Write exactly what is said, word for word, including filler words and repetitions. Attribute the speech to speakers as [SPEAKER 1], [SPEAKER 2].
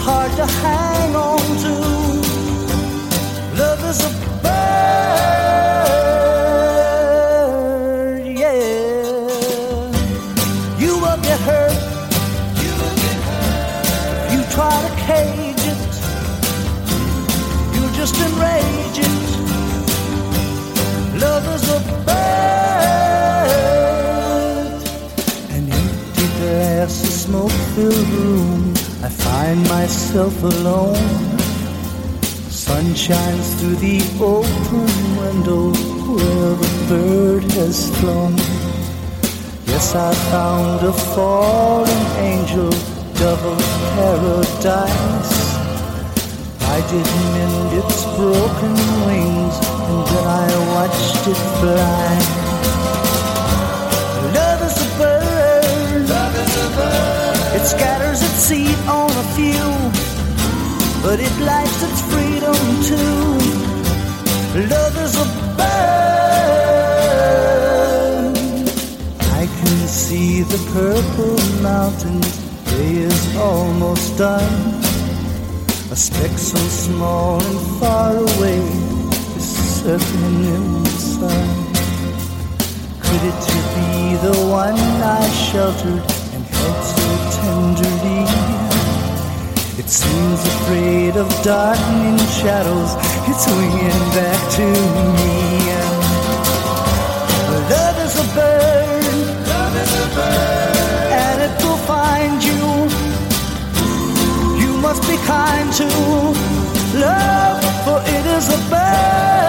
[SPEAKER 1] hard to hang on to. Love is a bird, yeah. You will get hurt. You will get hurt. If you try to cage it, you'll just enrage it. Love is a bird. An empty glass, a smoke-filled room. I find myself alone. Sun shines through the open window where the bird has flown. Yes, I found a fallen angel, dove of paradise. I did mend its broken wings, and then I watched it fly. Love is a bird. Love is a bird. It scatters its seed on a few, but it likes its freedom too. Love is a bird. I can see the purple mountains. Day is almost done. A speck so small and far away is circling in the sun. Could it be the one I sheltered and held so tenderly? It seems afraid of darkening shadows. It's winging back to me. Love is a bird. Love is a bird. And it will find you. You must be kind to love, for it is a bird.